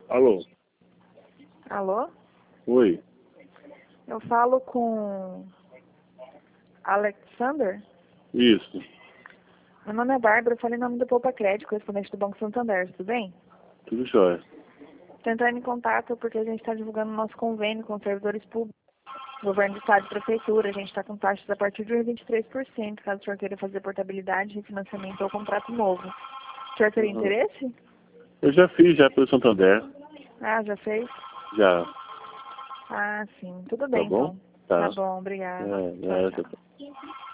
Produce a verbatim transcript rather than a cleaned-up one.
Alô? Alô? Oi. Eu falo com Alexander? Isso. Meu nome é Bárbara, eu falei em nome do Poupa Crédito, correspondente do Banco Santander, tudo bem? Tudo jóia. Estou entrando em contato porque a gente está divulgando nosso convênio com servidores públicos, governo do estado e prefeitura. A gente está com taxas a partir de vinte e três por cento, caso o senhor queira fazer portabilidade, refinanciamento ou contrato novo. O senhor teria Uhum. interesse? Eu já fiz já pelo Santander. Ah, já fez? Já. Ah, sim. Tudo Tá bem, bom? então. Tá. Tá bom, obrigada. É, Tchau, é, tchau. tá.